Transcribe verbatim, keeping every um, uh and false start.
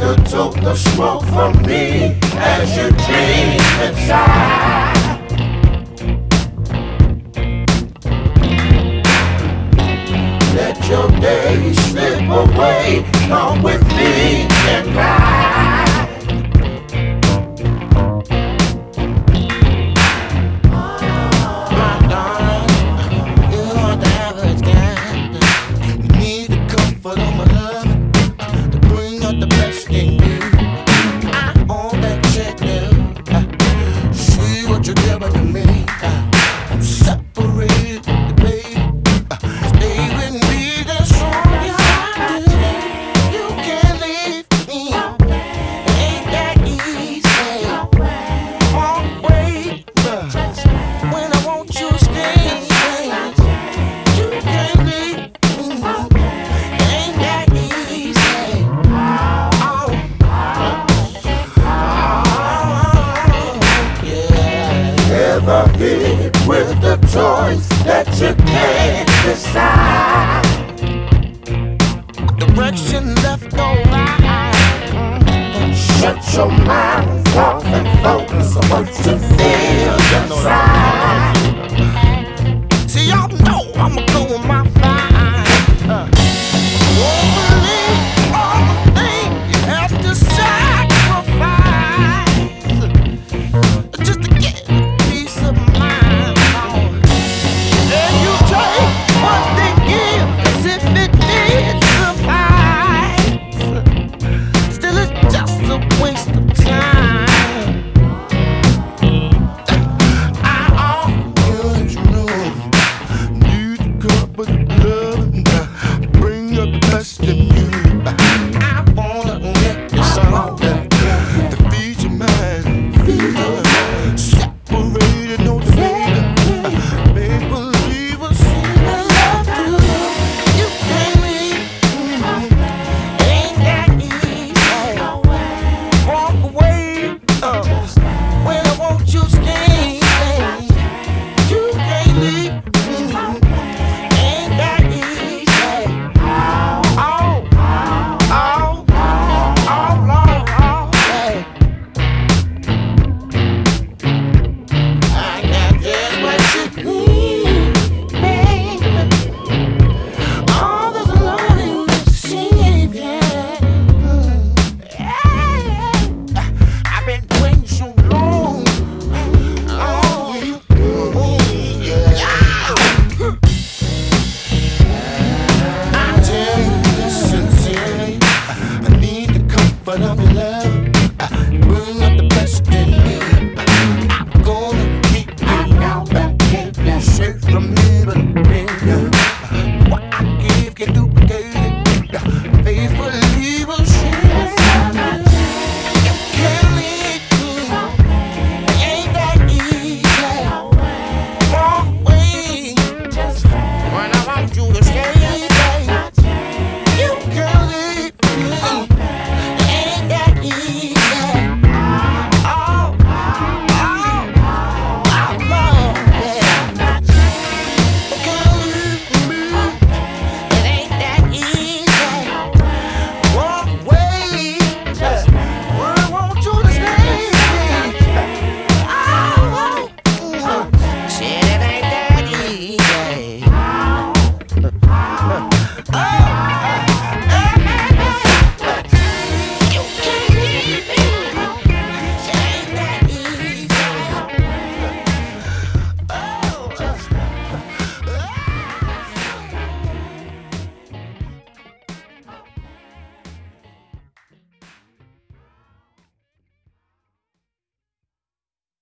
took the smoke from me as you dream inside. Let your days slip away, come with me and ride. My darling, you are the average guy. You need the comfort of my love to bring out the best in you. I own that check now. See what you're giving to me. I'm separated, baby. Stay with me, that's all you have to do. You can't leave me. It ain't that easy. Walk away, but when I want you to stay, you can't leave me. It ain't that easy. Oh, oh, yeah. Ever hit with the choice that you can't decide? Direction left or right. Shut your mouth off and focus on what you feel inside. See, y'all know I'ma go with my